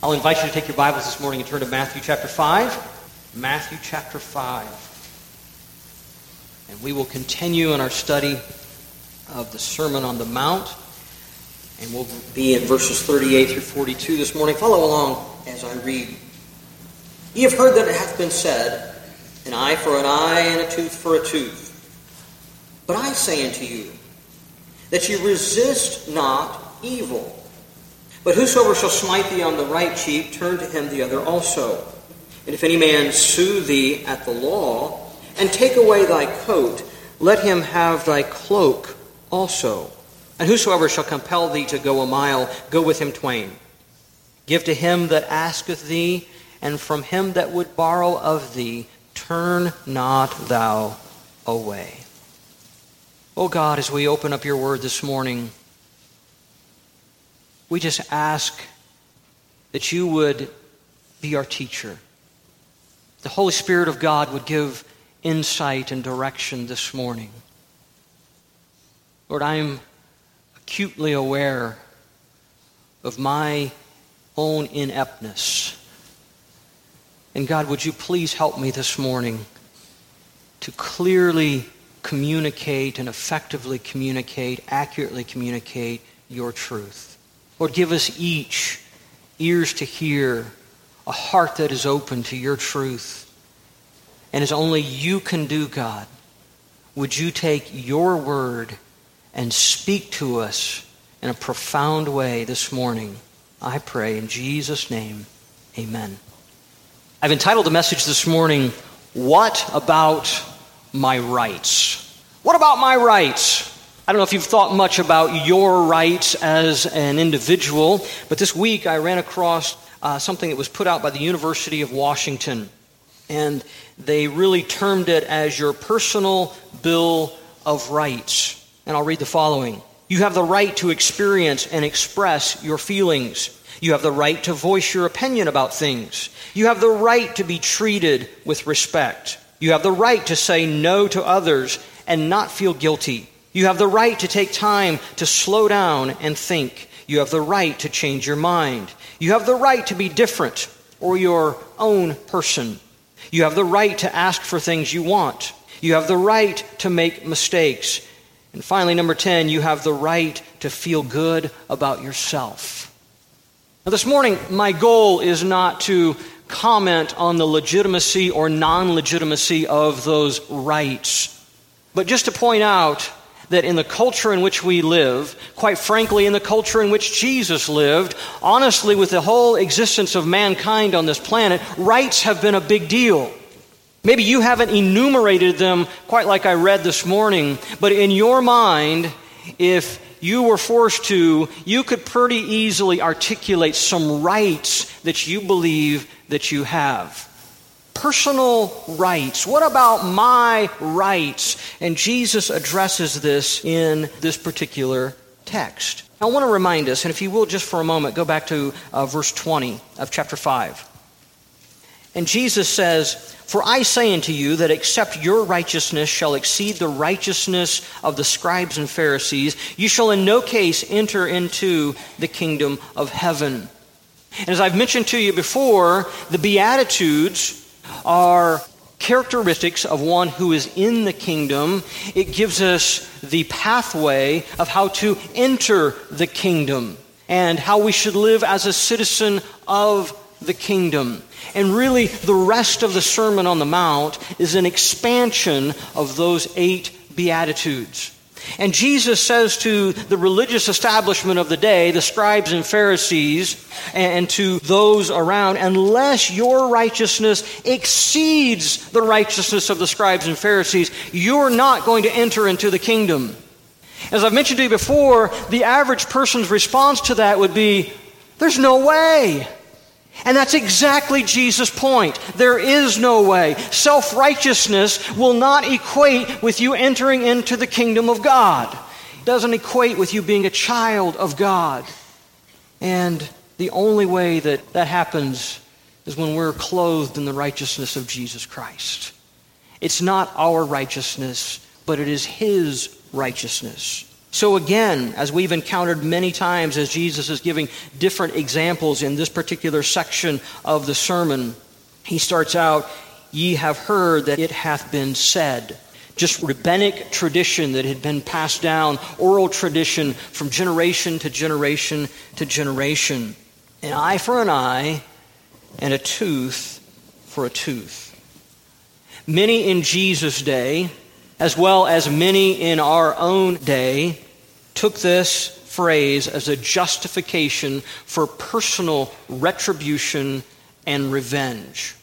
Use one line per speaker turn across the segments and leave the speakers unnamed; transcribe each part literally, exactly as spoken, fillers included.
I'll invite you to take your Bibles this morning and turn to Matthew chapter five. Matthew chapter five. And we will continue in our study of the Sermon on the Mount. And we'll be in verses thirty-eight through forty-two this morning. Follow along as I read. Ye have heard that it hath been said, an eye for an eye and a tooth for a tooth. But I say unto you, that ye resist not evil. But whosoever shall smite thee on the right cheek, turn to him the other also. And if any man sue thee at the law, and take away thy coat, let him have thy cloak also. And whosoever shall compel thee to go a mile, go with him twain. Give to him that asketh thee, and from him that would borrow of thee, turn not thou away. Oh God, as we open up your word this morning, we just ask that you would be our teacher. The Holy Spirit of God would give insight and direction this morning. Lord, I'm acutely aware of my own ineptness. And God, would you please help me this morning to clearly communicate and effectively communicate, accurately communicate your truth. Lord, give us each ears to hear, a heart that is open to your truth. And as only you can do, God, would you take your word and speak to us in a profound way this morning? I pray in Jesus' name, amen. I've entitled the message this morning, What About My Rights? What about my rights? I don't know if you've thought much about your rights as an individual, but this week I ran across uh, something that was put out by the University of Washington, and they really termed it as your personal Bill of Rights. And I'll read the following. You have the right to experience and express your feelings. You have the right to voice your opinion about things. You have the right to be treated with respect. You have the right to say no to others and not feel guilty. You have the right to take time to slow down and think. You have the right to change your mind. You have the right to be different or your own person. You have the right to ask for things you want. You have the right to make mistakes. And finally, number ten, you have the right to feel good about yourself. Now, this morning, my goal is not to comment on the legitimacy or non-legitimacy of those rights, but just to point out that in the culture in which we live, quite frankly, in the culture in which Jesus lived, honestly, with the whole existence of mankind on this planet, rights have been a big deal. Maybe you haven't enumerated them quite like I read this morning, but in your mind, if you were forced to, you could pretty easily articulate some rights that you believe that you have. Personal rights. What about my rights? And Jesus addresses this in this particular text. I want to remind us, and if you will just for a moment, go back to uh, verse twenty of chapter five. And Jesus says, For I say unto you that except your righteousness shall exceed the righteousness of the scribes and Pharisees, you shall in no case enter into the kingdom of heaven. And as I've mentioned to you before, the Beatitudes are characteristics of one who is in the kingdom. It gives us the pathway of how to enter the kingdom and how we should live as a citizen of the kingdom. And really, the rest of the Sermon on the Mount is an expansion of those eight Beatitudes. And Jesus says to the religious establishment of the day, the scribes and Pharisees, and to those around, unless your righteousness exceeds the righteousness of the scribes and Pharisees, you're not going to enter into the kingdom. As I've mentioned to you before, the average person's response to that would be, there's no way. And that's exactly Jesus' point. There is no way. Self-righteousness will not equate with you entering into the kingdom of God. It doesn't equate with you being a child of God. And the only way that that happens is when we're clothed in the righteousness of Jesus Christ. It's not our righteousness, but it is His righteousness. So again, as we've encountered many times as Jesus is giving different examples in this particular section of the sermon, he starts out, "Ye have heard that it hath been said." Just rabbinic tradition that had been passed down, oral tradition from generation to generation to generation. An eye for an eye and a tooth for a tooth. Many in Jesus' day, as well as many in our own day, took this phrase as a justification for personal retribution and revenge.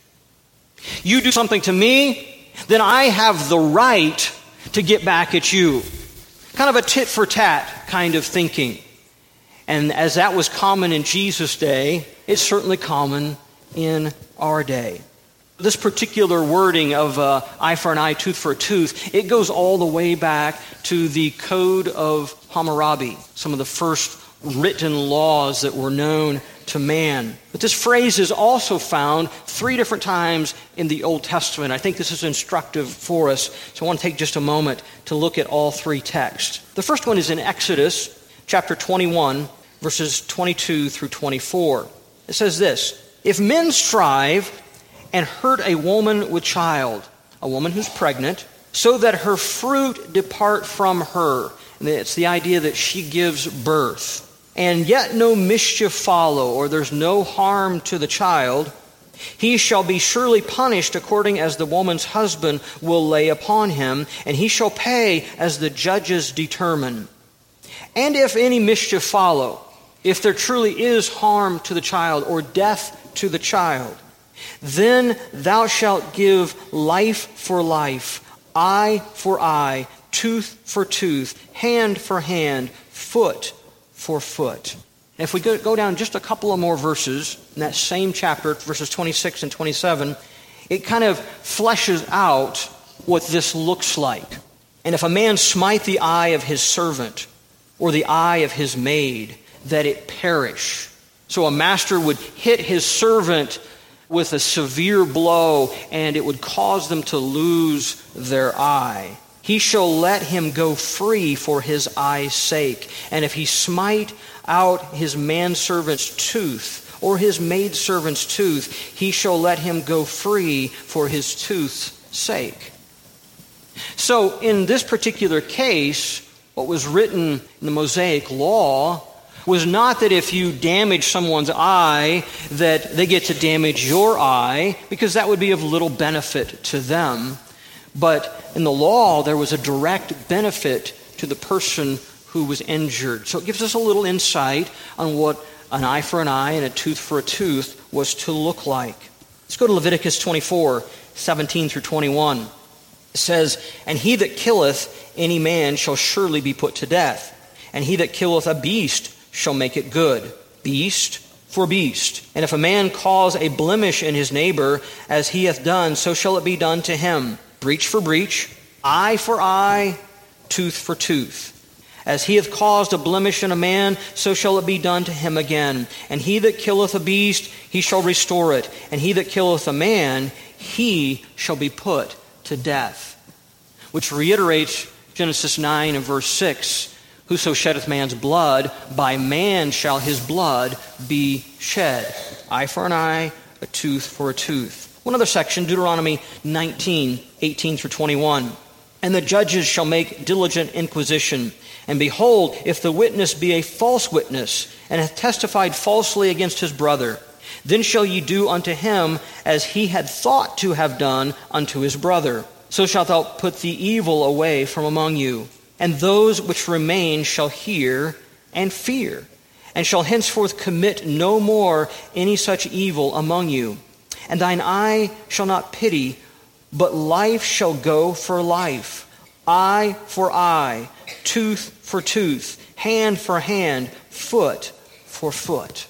You do something to me, then I have the right to get back at you. Kind of a tit for tat kind of thinking. And as that was common in Jesus' day, it's certainly common in our day. This particular wording of uh, eye for an eye, tooth for a tooth, it goes all the way back to the Code of Hammurabi, some of the first written laws that were known to man. But this phrase is also found three different times in the Old Testament. I think this is instructive for us, so I want to take just a moment to look at all three texts. The first one is in Exodus chapter twenty-one, verses twenty-two through twenty-four. It says this, "If men strive and hurt a woman with child," a woman who's pregnant, "so that her fruit depart from her." And it's the idea that she gives birth. "And yet no mischief follow, or there's no harm to the child, he shall be surely punished according as the woman's husband will lay upon him, and he shall pay as the judges determine. And if any mischief follow, if there truly is harm to the child, or death to the child, then thou shalt give life for life, eye for eye, tooth for tooth, hand for hand, foot for foot." And if we go, go down just a couple of more verses in that same chapter, verses twenty-six and twenty-seven, it kind of fleshes out what this looks like. "And if a man smite the eye of his servant, or the eye of his maid, that it perish." So a master would hit his servant with a severe blow, and it would cause them to lose their eye. "He shall let him go free for his eye's sake. And if he smite out his manservant's tooth, or his maidservant's tooth, he shall let him go free for his tooth's sake." So in this particular case, what was written in the Mosaic Law was not that if you damage someone's eye, that they get to damage your eye, because that would be of little benefit to them. But in the law, there was a direct benefit to the person who was injured. So it gives us a little insight on what an eye for an eye and a tooth for a tooth was to look like. Let's go to Leviticus twenty-four, seventeen through twenty-one. It says, "And he that killeth any man shall surely be put to death. And he that killeth a beast shall make it good, beast for beast. And if a man cause a blemish in his neighbor, as he hath done, so shall it be done to him. Breach for breach, eye for eye, tooth for tooth. As he hath caused a blemish in a man, so shall it be done to him again. And he that killeth a beast, he shall restore it. And he that killeth a man, he shall be put to death." Which reiterates Genesis nine and verse six. "Whoso sheddeth man's blood, by man shall his blood be shed." Eye for an eye, a tooth for a tooth. One other section, Deuteronomy nineteen, eighteen through twenty-one. "And the judges shall make diligent inquisition. And behold, if the witness be a false witness, and hath testified falsely against his brother, then shall ye do unto him as he had thought to have done unto his brother. So shalt thou put the evil away from among you. And those which remain shall hear and fear, and shall henceforth commit no more any such evil among you. And thine eye shall not pity, but life shall go for life, eye for eye, tooth for tooth, hand for hand, foot for foot."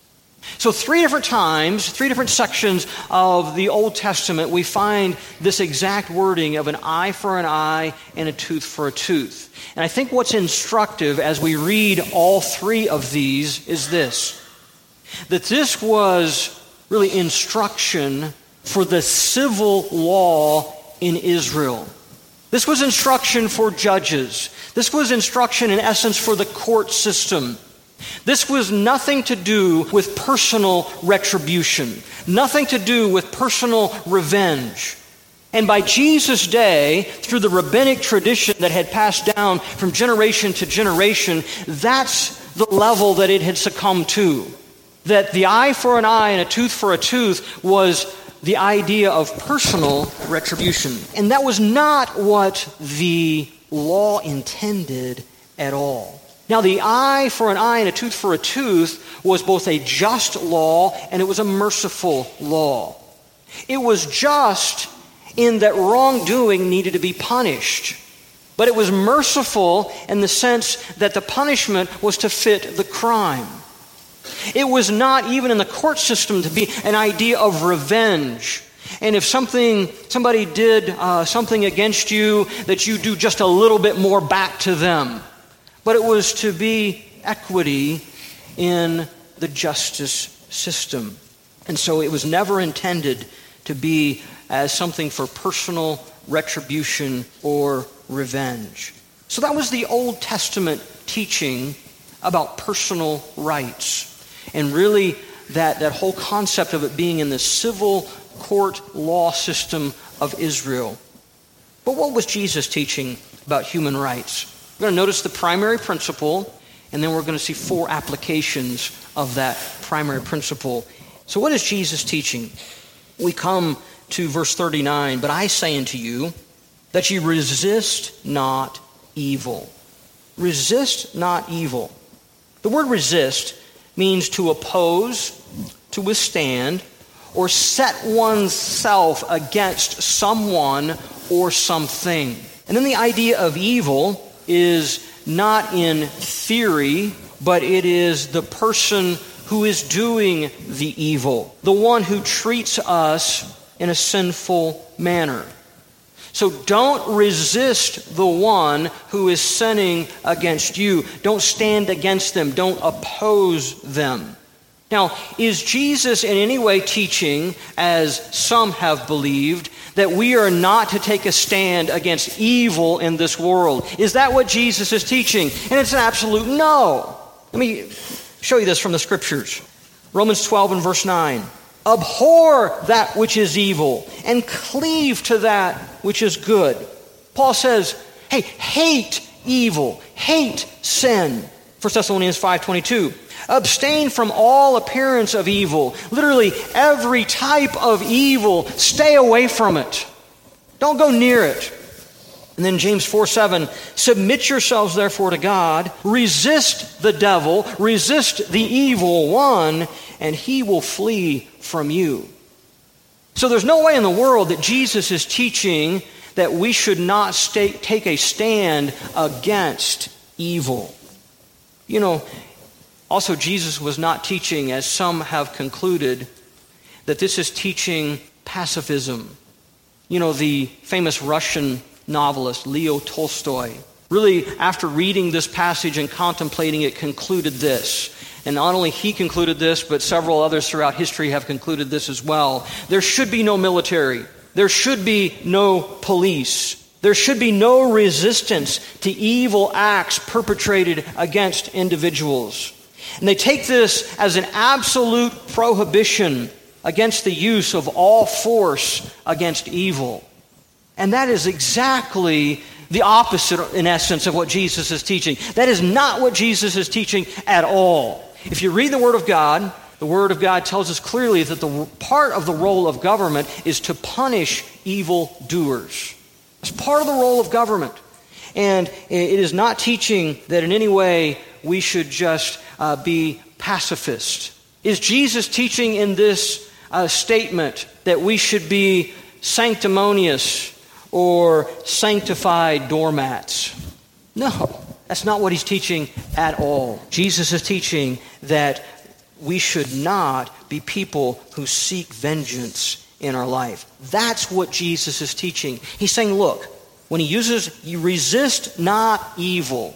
So three different times, three different sections of the Old Testament, we find this exact wording of an eye for an eye and a tooth for a tooth. And I think what's instructive as we read all three of these is this, that this was really instruction for the civil law in Israel. This was instruction for judges. This was instruction, in essence, for the court system. This was nothing to do with personal retribution, nothing to do with personal revenge. And by Jesus' day, through the rabbinic tradition that had passed down from generation to generation, that's the level that it had succumbed to. That the eye for an eye and a tooth for a tooth was the idea of personal retribution. And that was not what the law intended at all. Now, the eye for an eye and a tooth for a tooth was both a just law and it was a merciful law. It was just in that wrongdoing needed to be punished. But it was merciful in the sense that the punishment was to fit the crime. It was not even in the court system to be an idea of revenge. And if something somebody did uh, something against you, that you do just a little bit more back to them. But it was to be equity in the justice system. And so it was never intended to be as something for personal retribution or revenge. So that was the Old Testament teaching about personal rights. And really that, that whole concept of it being in the civil court law system of Israel. But what was Jesus teaching about human rights? We're going to notice the primary principle, and then we're going to see four applications of that primary principle. So what is Jesus teaching? We come to verse thirty-nine, but I say unto you that ye resist not evil. Resist not evil. The word resist means to oppose, to withstand, or set oneself against someone or something. And then the idea of evil is not in theory, but it is the person who is doing the evil, the one who treats us in a sinful manner. So don't resist the one who is sinning against you. Don't stand against them. Don't oppose them. Now, is Jesus in any way teaching, as some have believed, that we are not to take a stand against evil in this world? Is that what Jesus is teaching? And it's an absolute no. Let me show you this from the Scriptures. Romans twelve and verse nine. Abhor that which is evil and cleave to that which is good. Paul says, hey, hate evil, hate sin. First Thessalonians five twenty-two. Abstain from all appearance of evil. Literally every type of evil, stay away from it. Don't go near it. And then James four seven, submit yourselves therefore to God, resist the devil, resist the evil one, and he will flee from you. So there's no way in the world that Jesus is teaching that we should not stay, take a stand against evil. You know, also Jesus was not teaching, as some have concluded, that this is teaching pacifism. You know, the famous Russian novelist Leo Tolstoy, really after reading this passage and contemplating it, concluded this. And not only he concluded this, but several others throughout history have concluded this as well. There should be no military. There should be no police. There should be no resistance to evil acts perpetrated against individuals. And they take this as an absolute prohibition against the use of all force against evil. And that is exactly the opposite, in essence, of what Jesus is teaching. That is not what Jesus is teaching at all. If you read the Word of God, the Word of God tells us clearly that the part of the role of government is to punish evil doers. It's part of the role of government. And it is not teaching that in any way we should just uh, be pacifist. Is Jesus teaching in this uh, statement that we should be sanctimonious or sanctified doormats? No, that's not what he's teaching at all. Jesus is teaching that we should not be people who seek vengeance in our life. That's what Jesus is teaching. He's saying, look, when he uses, you resist not evil.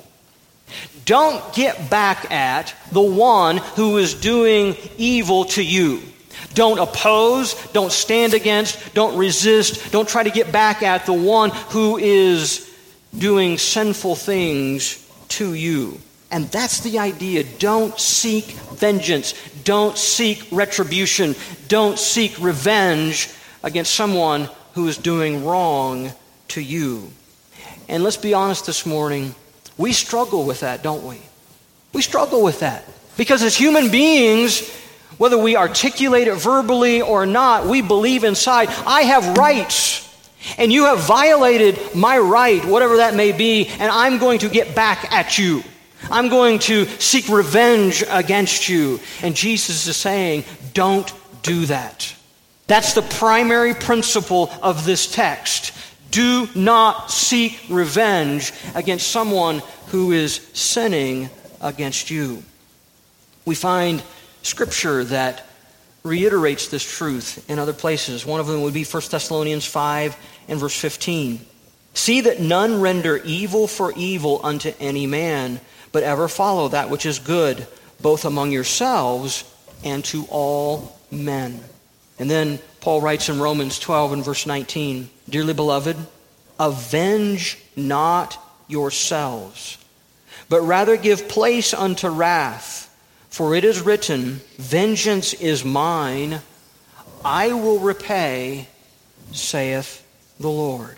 Don't get back at the one who is doing evil to you. Don't oppose, don't stand against, don't resist, don't try to get back at the one who is doing sinful things to you. And that's the idea. Don't seek vengeance. Don't seek retribution. Don't seek revenge against someone who is doing wrong to you. And let's be honest this morning, we struggle with that, don't we? We struggle with that. Because as human beings, whether we articulate it verbally or not, we believe inside, I have rights. And you have violated my right, whatever that may be, and I'm going to get back at you. I'm going to seek revenge against you. And Jesus is saying, don't do that. That's the primary principle of this text. Do not seek revenge against someone who is sinning against you. We find scripture that reiterates this truth in other places. One of them would be First Thessalonians five and verse fifteen. See that none render evil for evil unto any man, but ever follow that which is good, both among yourselves and to all men. And then Paul writes in Romans twelve and verse nineteen, Dearly beloved, avenge not yourselves, but rather give place unto wrath. For it is written, Vengeance is mine, I will repay, saith the Lord.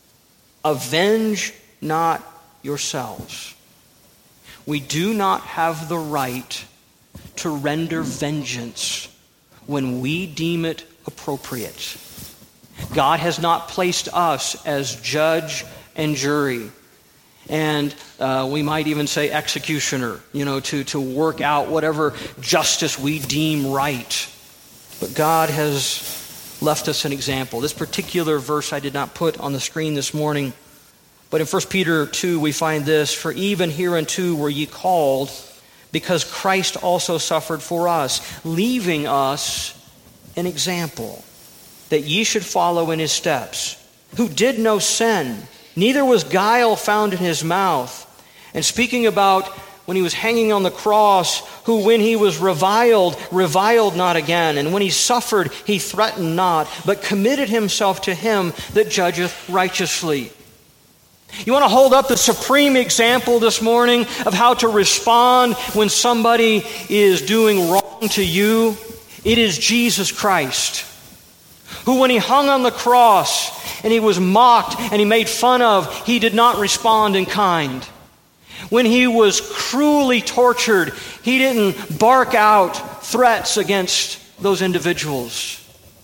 Avenge not yourselves. We do not have the right to render vengeance when we deem it appropriate. God has not placed us as judge and jury. And uh, we might even say executioner, you know, to, to work out whatever justice we deem right. But God has left us an example. This particular verse I did not put on the screen this morning, but in First Peter two we find this, For even hereunto were ye called, because Christ also suffered for us, leaving us an example, that ye should follow in his steps, who did no sin, neither was guile found in his mouth. And speaking about when he was hanging on the cross, who when he was reviled, reviled not again. And when he suffered, he threatened not, but committed himself to him that judgeth righteously. You want to hold up the supreme example this morning of how to respond when somebody is doing wrong to you? It is Jesus Christ, who when he hung on the cross and he was mocked and he made fun of, he did not respond in kind. When he was cruelly tortured, he didn't bark out threats against those individuals.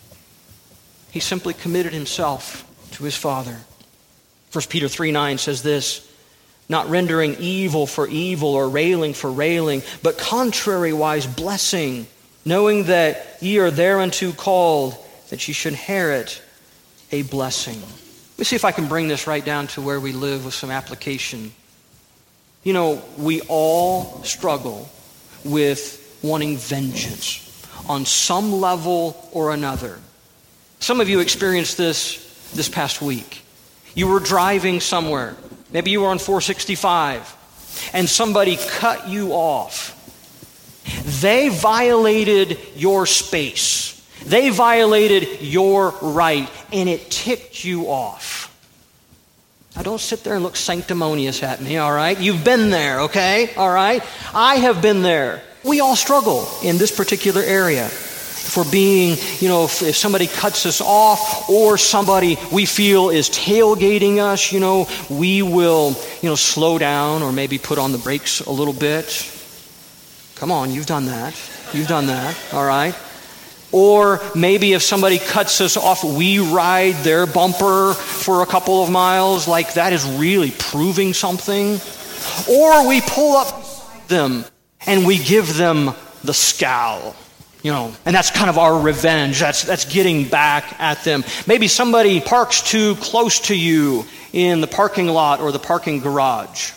He simply committed himself to his Father. First Peter three nine says this, Not rendering evil for evil or railing for railing, but contrariwise blessing, knowing that ye are thereunto called, that ye should inherit a blessing. Let me see if I can bring this right down to where we live with some application. You know, we all struggle with wanting vengeance on some level or another. Some of you experienced this this past week. You were driving somewhere. Maybe you were on four sixty-five, and somebody cut you off. They violated your space. They violated your right, and it ticked you off. Now, don't sit there and look sanctimonious at me, all right? You've been there, okay? All right? I have been there. We all struggle in this particular area. If we're being, you know, if, if somebody cuts us off or somebody we feel is tailgating us, you know, we will, you know, slow down or maybe put on the brakes a little bit. Come on, you've done that. You've done that, all right? Or maybe if somebody cuts us off, we ride their bumper for a couple of miles, like that is really proving something. Or we pull up beside them and we give them the scowl, you know, and that's kind of our revenge. That's that's getting back at them. Maybe somebody parks too close to you in the parking lot or the parking garage.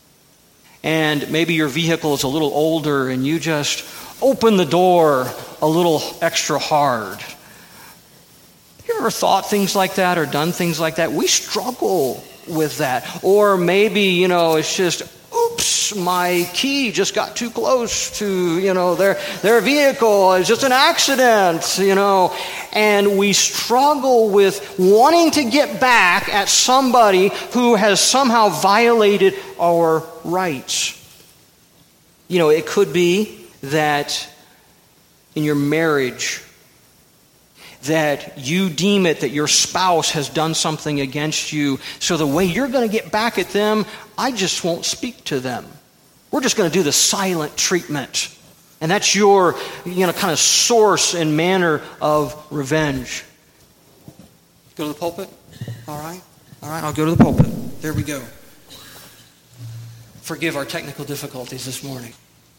And maybe your vehicle is a little older and you just open the door a little extra hard. You ever thought things like that or done things like that? We struggle with that. Or maybe, you know, it's just, oops, oops, my key just got too close to, you know, their, their vehicle. It's just an accident, you know. And we struggle with wanting to get back at somebody who has somehow violated our rights. You know, it could be that in your marriage, that you deem it that your spouse has done something against you, so the way you're going to get back at them, I just won't speak to them. We're just going to do the silent treatment. And that's your, you know, kind of source and manner of revenge. Go to the pulpit? All right. All right, I'll go to the pulpit. There we go. Forgive our technical difficulties this morning.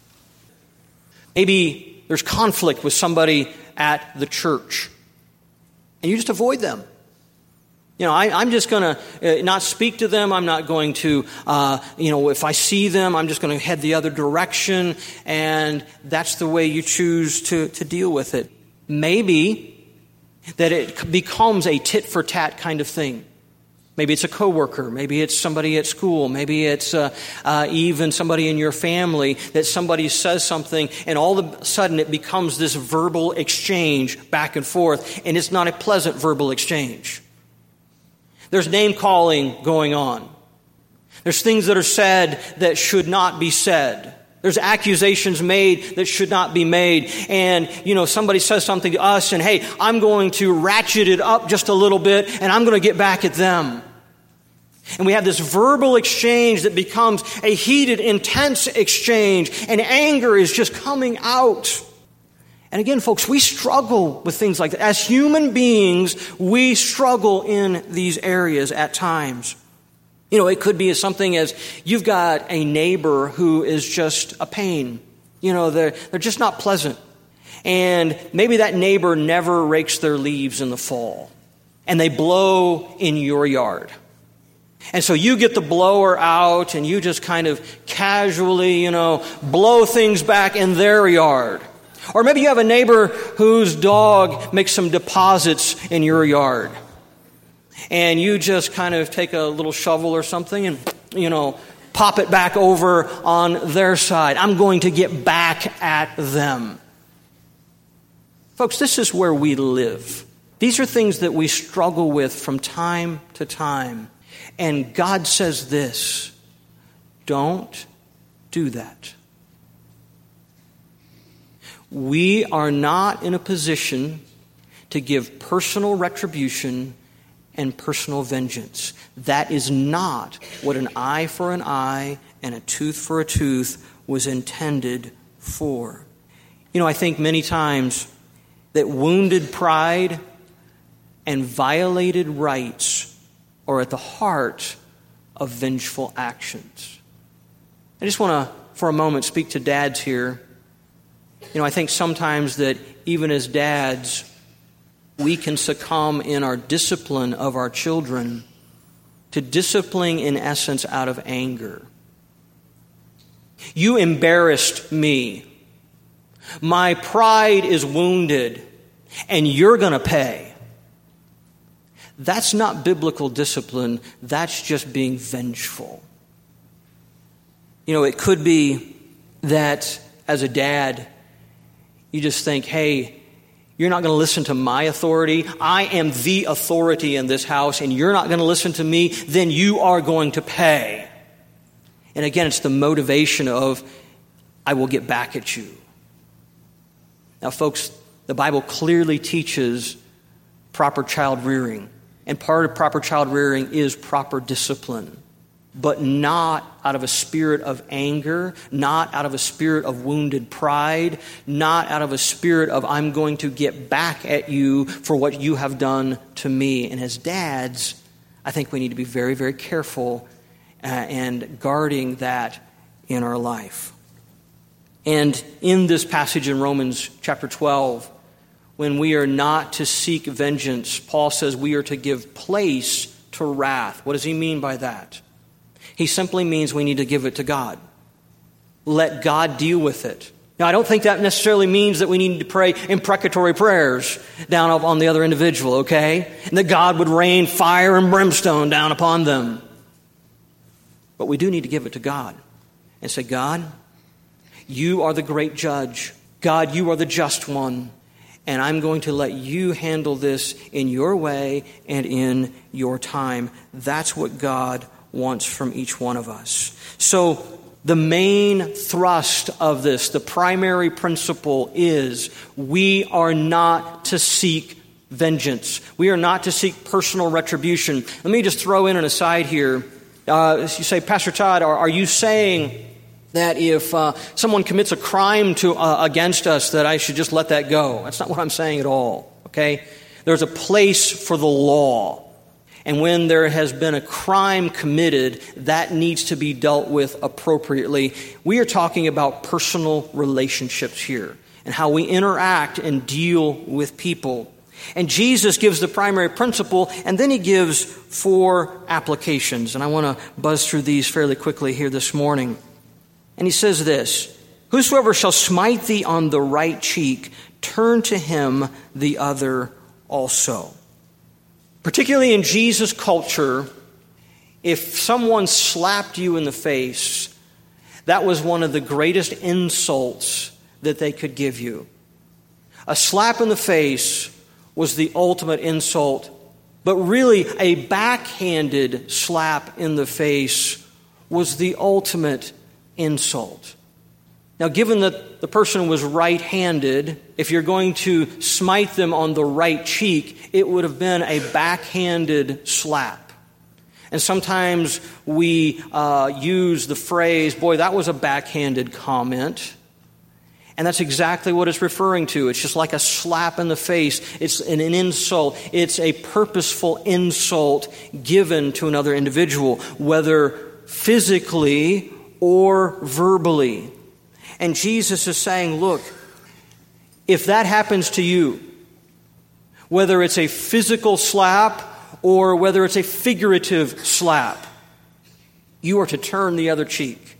Maybe there's conflict with somebody at the church, and you just avoid them. You know, I, I'm just going to uh, not speak to them. I'm not going to, uh, you know, if I see them, I'm just going to head the other direction, and that's the way you choose to, to deal with it. Maybe that it becomes a tit-for-tat kind of thing. Maybe it's a coworker. Maybe it's somebody at school. Maybe it's uh, uh, even somebody in your family that somebody says something, and all of a sudden it becomes this verbal exchange back and forth, and it's not a pleasant verbal exchange. There's name-calling going on. There's things that are said that should not be said. There's accusations made that should not be made. And, you know, somebody says something to us, and hey, I'm going to ratchet it up just a little bit, and I'm going to get back at them. And we have this verbal exchange that becomes a heated, intense exchange, and anger is just coming out. And again, folks, we struggle with things like that. As human beings, we struggle in these areas at times. You know, it could be as something as you've got a neighbor who is just a pain. You know, they're, they're just not pleasant. And maybe that neighbor never rakes their leaves in the fall, and they blow in your yard. And so you get the blower out and you just kind of casually, you know, blow things back in their yard. Or maybe you have a neighbor whose dog makes some deposits in your yard. And you just kind of take a little shovel or something and, you know, pop it back over on their side. I'm going to get back at them. Folks, this is where we live. These are things that we struggle with from time to time. And God says this: don't do that. We are not in a position to give personal retribution and personal vengeance. That is not what an eye for an eye and a tooth for a tooth was intended for. You know, I think many times that wounded pride and violated rights are at the heart of vengeful actions. I just want to, for a moment, speak to dads here. You know, I think sometimes that even as dads, we can succumb in our discipline of our children to disciplining, in essence, out of anger. You embarrassed me. My pride is wounded, and you're going to pay. That's not biblical discipline. That's just being vengeful. You know, it could be that as a dad, you just think, hey, you're not going to listen to my authority. I am the authority in this house, and you're not going to listen to me. Then you are going to pay. And again, it's the motivation of, I will get back at you. Now, folks, the Bible clearly teaches proper child rearing. And part of proper child rearing is proper discipline. But not out of a spirit of anger, not out of a spirit of wounded pride, not out of a spirit of I'm going to get back at you for what you have done to me. And as dads, I think we need to be very, very careful uh, and guarding that in our life. And in this passage in Romans chapter twelve, when we are not to seek vengeance, Paul says we are to give place to wrath. What does he mean by that? He simply means we need to give it to God. Let God deal with it. Now, I don't think that necessarily means that we need to pray imprecatory prayers down on the other individual, okay? And that God would rain fire and brimstone down upon them. But we do need to give it to God. and say, God, you are the great judge. God, you are the just one. And I'm going to let you handle this in your way and in your time. That's what God wants from each one of us. So the main thrust of this, the primary principle is we are not to seek vengeance. We are not to seek personal retribution. Let me just throw in an aside here. Uh, you say, Pastor Todd, are, are you saying that if uh, someone commits a crime to uh, against us, that I should just let that go? That's not what I'm saying at all, okay? There's a place for the law. And when there has been a crime committed, that needs to be dealt with appropriately. We are talking about personal relationships here and how we interact and deal with people. And Jesus gives the primary principle, and then he gives four applications. And I want to buzz through these fairly quickly here this morning. And he says this, whosoever shall smite thee on the right cheek, turn to him the other also. Particularly in Jesus' culture, if someone slapped you in the face, that was one of the greatest insults that they could give you. A slap in the face was the ultimate insult, but really a backhanded slap in the face was the ultimate insult. Now, given that the person was right-handed, if you're going to smite them on the right cheek, it would have been a backhanded slap. And sometimes we uh, use the phrase, boy, that was a backhanded comment. And that's exactly what it's referring to. It's just like a slap in the face. It's an, an insult. It's a purposeful insult given to another individual, whether physically or verbally. And Jesus is saying, look, if that happens to you, whether it's a physical slap or whether it's a figurative slap, you are to turn the other cheek.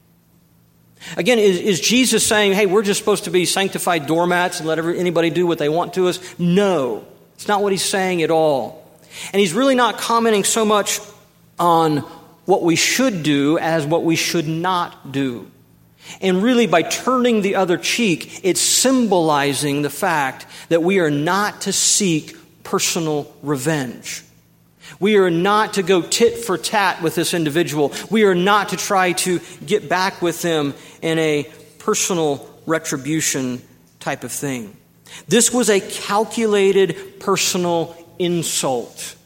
Again, is, is Jesus saying, hey, we're just supposed to be sanctified doormats and let every, anybody do what they want to us? No, it's not what he's saying at all. And he's really not commenting so much on what we should do as what we should not do. And really, by turning the other cheek, it's symbolizing the fact that we are not to seek personal revenge. We are not to go tit for tat with this individual. We are not to try to get back with them in a personal retribution type of thing. This was a calculated personal insult.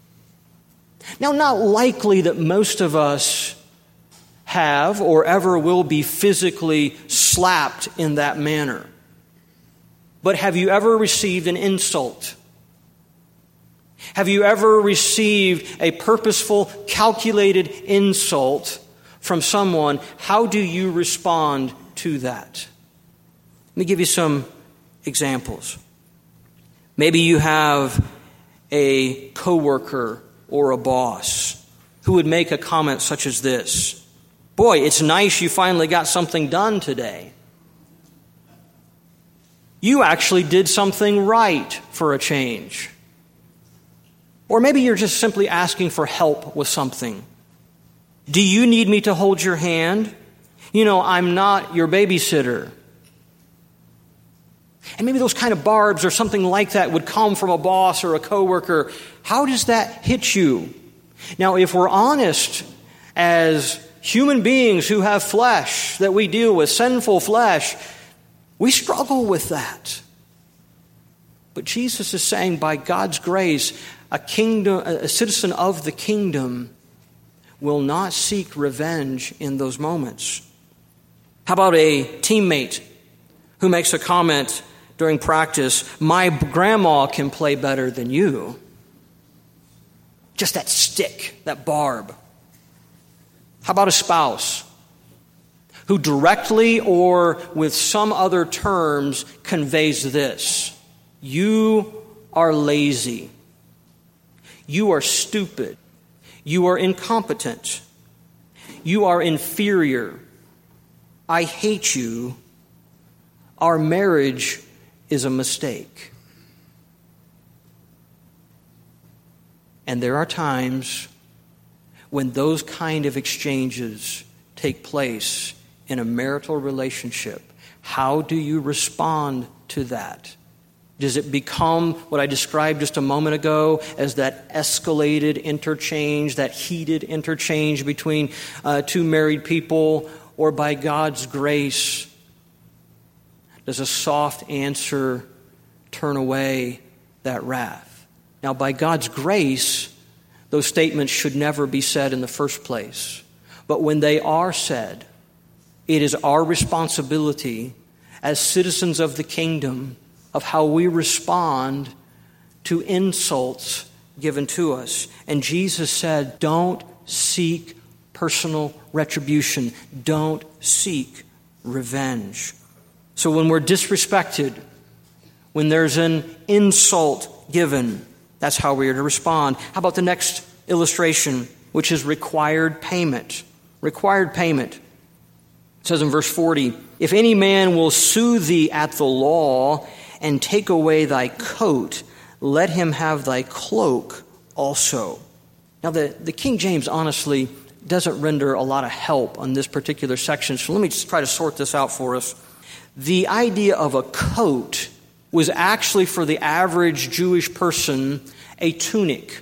Now, not likely that most of us have or ever will be physically slapped in that manner. But have you ever received an insult? Have you ever received a purposeful, calculated insult from someone? How do you respond to that? Let me give you some examples. Maybe you have a coworker or a boss who would make a comment such as this. Boy, it's nice you finally got something done today. You actually did something right for a change. Or maybe you're just simply asking for help with something. Do you need me to hold your hand? You know, I'm not your babysitter. And maybe those kind of barbs or something like that would come from a boss or a coworker. How does that hit you? Now, if we're honest as human beings who have flesh that we deal with, sinful flesh, we struggle with that. But Jesus is saying, by God's grace, a kingdom, a citizen of the kingdom will not seek revenge in those moments. How about a teammate who makes a comment during practice, my grandma can play better than you? Just that stick, that barb. How about a spouse who directly or with some other terms conveys this? You are lazy. You are stupid. You are incompetent. You are inferior. I hate you. Our marriage is a mistake. And there are times when those kind of exchanges take place in a marital relationship, how do you respond to that? Does it become what I described just a moment ago as that escalated interchange, that heated interchange between uh, two married people? Or by God's grace, does a soft answer turn away that wrath? Now, by God's grace, those statements should never be said in the first place. But when they are said, it is our responsibility as citizens of the kingdom of how we respond to insults given to us. And Jesus said, don't seek personal retribution. Don't seek revenge. So when we're disrespected, when there's an insult given, that's how we are to respond. How about the next illustration, which is required payment? Required payment. It says in verse forty, if any man will sue thee at the law and take away thy coat, let him have thy cloak also. Now the, the King James honestly doesn't render a lot of help on this particular section, so let me just try to sort this out for us. The idea of a coat was actually for the average Jewish person a tunic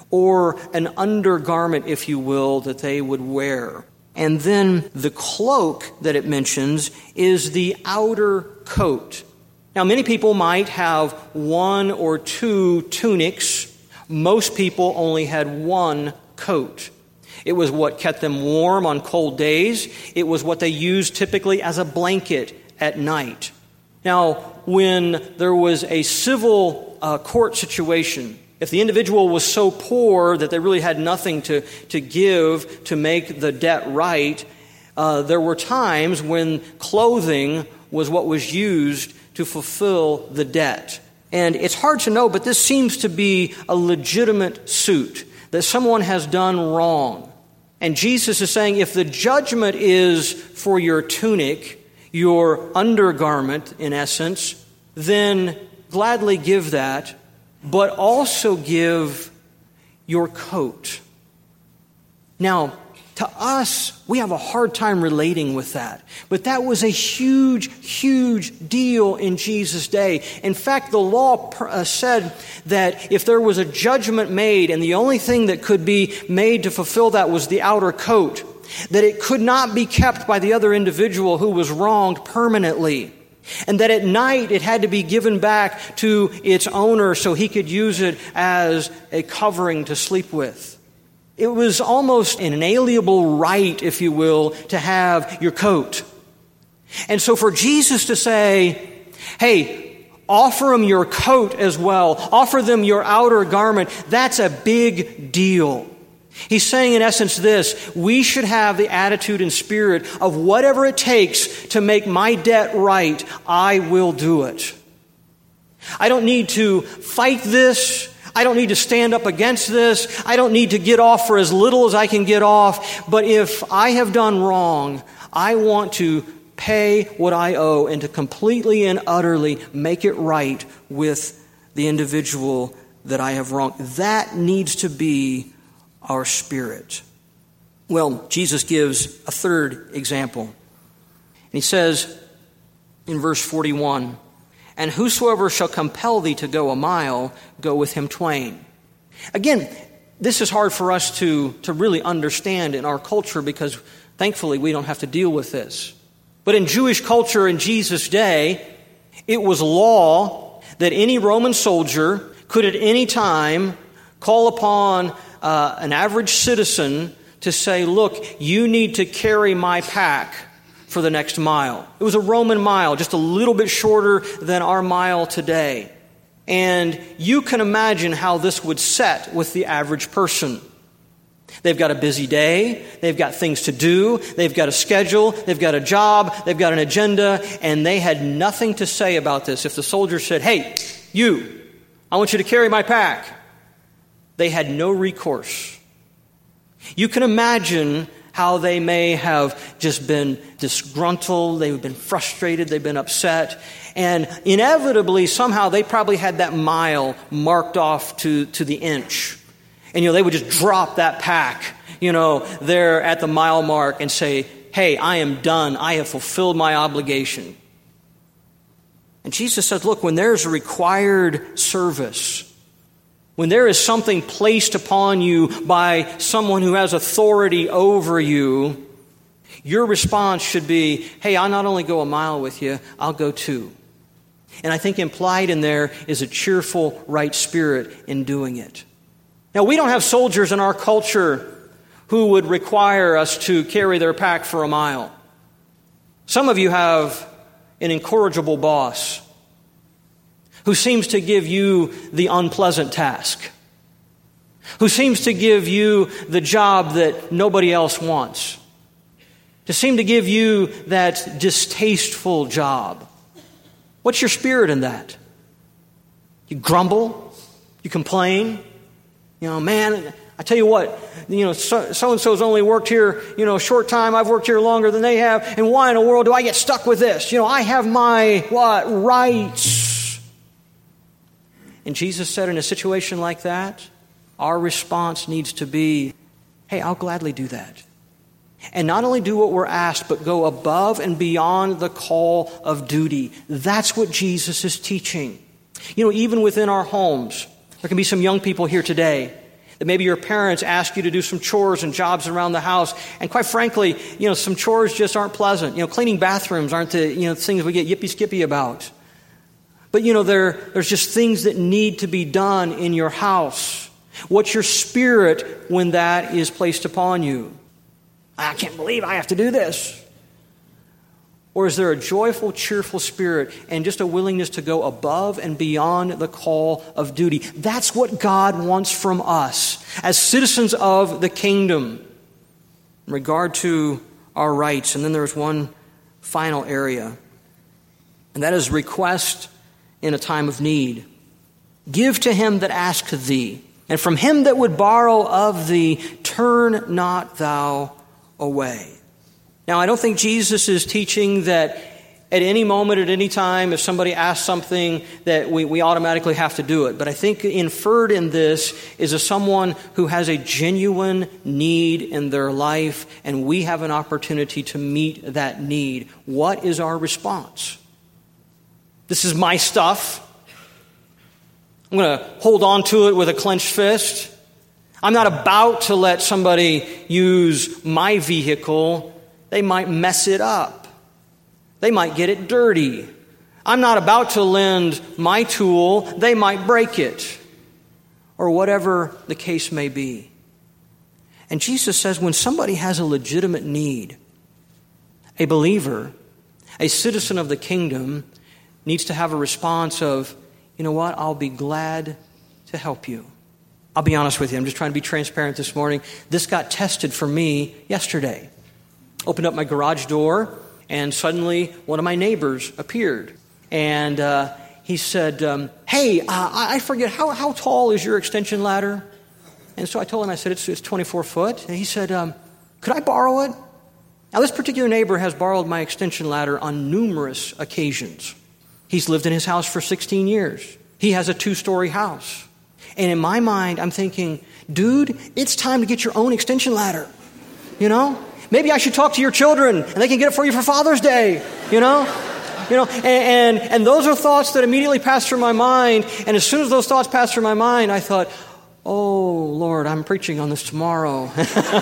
or an undergarment, if you will, that they would wear. And then the cloak that it mentions is the outer coat. Now, many people might have one or two tunics. Most people only had one coat. It was what kept them warm on cold days. It was what they used typically as a blanket at night. Now, when there was a civil uh, court situation, if the individual was so poor that they really had nothing to, to give to make the debt right, uh, there were times when clothing was what was used to fulfill the debt. And it's hard to know, but this seems to be a legitimate suit, that someone has done wrong. And Jesus is saying, if the judgment is for your tunic, your undergarment, in essence, then gladly give that, but also give your coat. Now, to us, we have a hard time relating with that. But that was a huge, huge deal in Jesus' day. In fact, the law uh, said that if there was a judgment made, and the only thing that could be made to fulfill that was the outer coat, that it could not be kept by the other individual who was wronged permanently. And that at night it had to be given back to its owner so he could use it as a covering to sleep with. It was almost an inalienable right, if you will, to have your coat. And so for Jesus to say, hey, offer them your coat as well, offer them your outer garment, that's a big deal. He's saying in essence this: we should have the attitude and spirit of whatever it takes to make my debt right, I will do it. I don't need to fight this. I don't need to stand up against this. I don't need to get off for as little as I can get off. But if I have done wrong, I want to pay what I owe and to completely and utterly make it right with the individual that I have wronged. That needs to be our spirit. Well, Jesus gives a third example. And he says in verse forty-one, and whosoever shall compel thee to go a mile, go with him twain. Again, this is hard for us to, to really understand in our culture because thankfully we don't have to deal with this. But in Jewish culture in Jesus' day, it was law that any Roman soldier could at any time call upon Uh, an average citizen to say, look, you need to carry my pack for the next mile. It was a Roman mile, just a little bit shorter than our mile today. And you can imagine how this would set with the average person. They've got a busy day, they've got things to do, they've got a schedule, they've got a job, they've got an agenda, and they had nothing to say about this. If the soldier said, hey, you, I want you to carry my pack, they had no recourse. You can imagine how they may have just been disgruntled, they've been frustrated, they've been upset, and inevitably somehow they probably had that mile marked off to, to the inch. And you know, they would just drop that pack, you know, there at the mile mark and say, hey, I am done. I have fulfilled my obligation. And Jesus says, look, when there's a required service, when there is something placed upon you by someone who has authority over you, your response should be, hey, I'll not only go a mile with you, I'll go two. And I think implied in there is a cheerful, right spirit in doing it. Now, we don't have soldiers in our culture who would require us to carry their pack for a mile. Some of you have an incorrigible boss who seems to give you the unpleasant task, who seems to give you the job that nobody else wants, to seem to give you that distasteful job. What's your spirit in that? You grumble? You complain? You know, man, I tell you what, you know, so, so-and-so's only worked here, you know, a short time. I've worked here longer than they have. And why in the world do I get stuck with this? You know, I have my, what, rights. And Jesus said in a situation like that, our response needs to be, hey, I'll gladly do that. And not only do what we're asked, but go above and beyond the call of duty. That's what Jesus is teaching. You know, even within our homes, there can be some young people here today that maybe your parents ask you to do some chores and jobs around the house. And quite frankly, you know, some chores just aren't pleasant. You know, cleaning bathrooms aren't the, you know, things we get yippee-skippy about. But, you know, there, there's just things that need to be done in your house. What's your spirit when that is placed upon you? I can't believe I have to do this. Or is there a joyful, cheerful spirit and just a willingness to go above and beyond the call of duty? That's what God wants from us as citizens of the kingdom in regard to our rights. And then there's one final area, and that is request in a time of need. Give to him that asketh thee, and from him that would borrow of thee, turn not thou away. Now, I don't think Jesus is teaching that at any moment, at any time, if somebody asks something, that we, we automatically have to do it. But I think inferred in this is a someone who has a genuine need in their life, and we have an opportunity to meet that need. What is our response? This is my stuff. I'm going to hold on to it with a clenched fist. I'm not about to let somebody use my vehicle. They might mess it up. They might get it dirty. I'm not about to lend my tool. They might break it. Or whatever the case may be. And Jesus says when somebody has a legitimate need, a believer, a citizen of the kingdom, needs to have a response of, you know what, I'll be glad to help you. I'll be honest with you. I'm just trying to be transparent this morning. This got tested for me yesterday. Opened up my garage door, and suddenly one of my neighbors appeared. And uh, he said, um, hey, uh, I forget, how, how tall is your extension ladder? And so I told him, I said, it's, it's twenty-four foot. And he said, um, could I borrow it? Now, this particular neighbor has borrowed my extension ladder on numerous occasions. He's lived in his house for sixteen years. He has a two-story house. And in my mind, I'm thinking, dude, it's time to get your own extension ladder. You know? Maybe I should talk to your children and they can get it for you for Father's Day. You know? You know, and, and, and those are thoughts that immediately passed through my mind. And as soon as those thoughts passed through my mind, I thought, oh, Lord, I'm preaching on this tomorrow.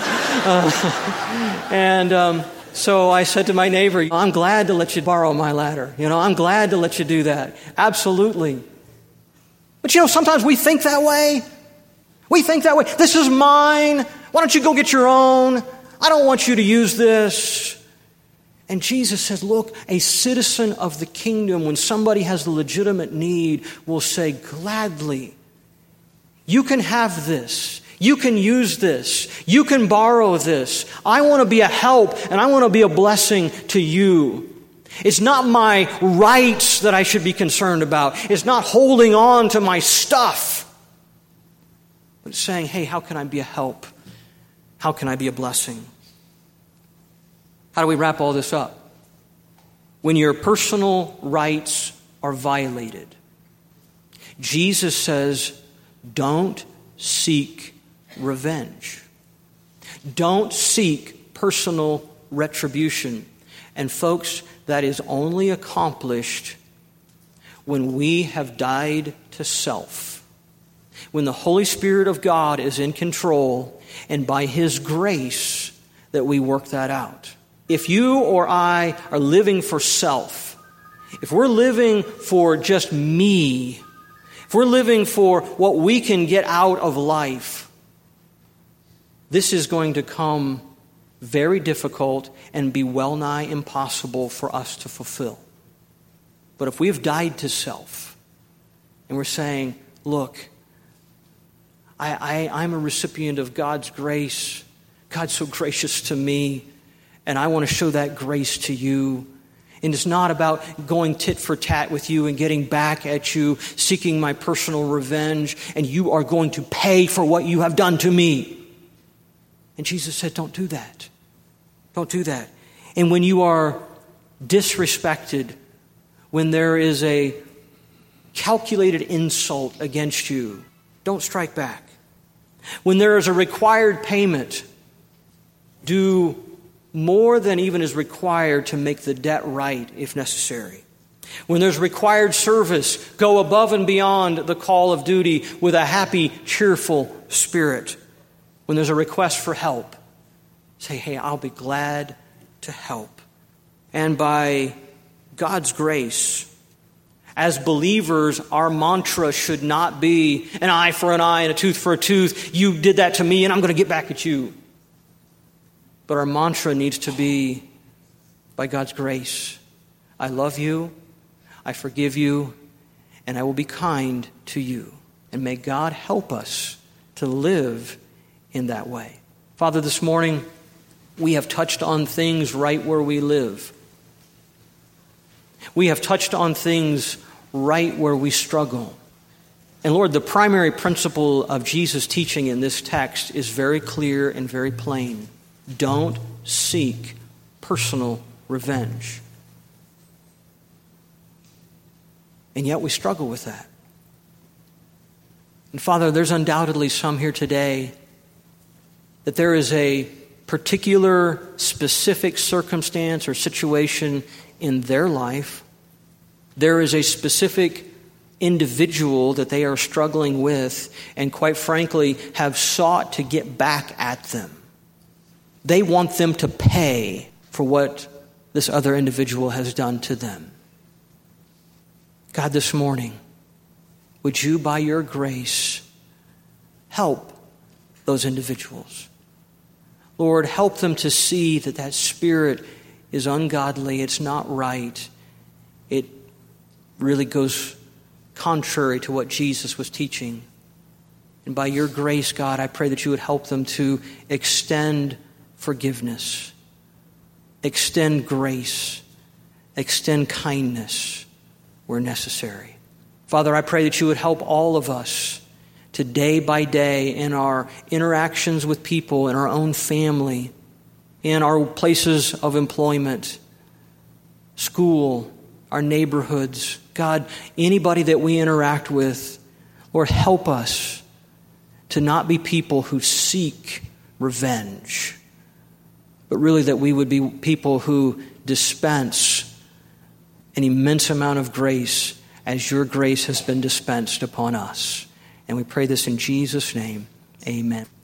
uh, and um, so I said to my neighbor, I'm glad to let you borrow my ladder. You know, I'm glad to let you do that. Absolutely. But you know, sometimes we think that way. We think that way. This is mine. Why don't you go get your own? I don't want you to use this. And Jesus says, look, a citizen of the kingdom, when somebody has a legitimate need, will say, gladly, you can have this. You can use this. You can borrow this. I want to be a help, and I want to be a blessing to you. It's not my rights that I should be concerned about. It's not holding on to my stuff. But it's saying, hey, how can I be a help? How can I be a blessing? How do we wrap all this up? When your personal rights are violated, Jesus says, don't seek revenge. Don't seek personal retribution. And folks, that is only accomplished when we have died to self. When the Holy Spirit of God is in control, and by His grace that we work that out. If you or I are living for self, if we're living for just me, if we're living for what we can get out of life, this is going to come very difficult and be well nigh impossible for us to fulfill. But if we have died to self, and we're saying, look, I, I, I'm a recipient of God's grace. God's so gracious to me, and I want to show that grace to you. And it's not about going tit for tat with you and getting back at you, seeking my personal revenge, and you are going to pay for what you have done to me. And Jesus said, don't do that. Don't do that. And when you are disrespected, when there is a calculated insult against you, don't strike back. When there is a required payment, do more than even is required to make the debt right if necessary. When there's required service, go above and beyond the call of duty with a happy, cheerful spirit. When there's a request for help, say, hey, I'll be glad to help. And by God's grace, as believers, our mantra should not be an eye for an eye and a tooth for a tooth. You did that to me and I'm going to get back at you. But our mantra needs to be, by God's grace, I love you, I forgive you, and I will be kind to you. And may God help us to live in that way. Father, this morning we have touched on things right where we live. We have touched on things right where we struggle. And Lord, the primary principle of Jesus' teaching in this text is very clear and very plain. Don't seek personal revenge. And yet we struggle with that. And Father, there's undoubtedly some here today that there is a particular specific circumstance or situation in their life. There is a specific individual that they are struggling with and quite frankly have sought to get back at them. They want them to pay for what this other individual has done to them. God, this morning, would you, by your grace, help those individuals? Lord, help them to see that that spirit is ungodly, it's not right. It really goes contrary to what Jesus was teaching. And by your grace, God, I pray that you would help them to extend forgiveness, extend grace, extend kindness where necessary. Father, I pray that you would help all of us to day by day in our interactions with people, in our own family, in our places of employment, school, our neighborhoods. God, anybody that we interact with, Lord, help us to not be people who seek revenge, but really that we would be people who dispense an immense amount of grace as your grace has been dispensed upon us. And we pray this in Jesus' name. Amen.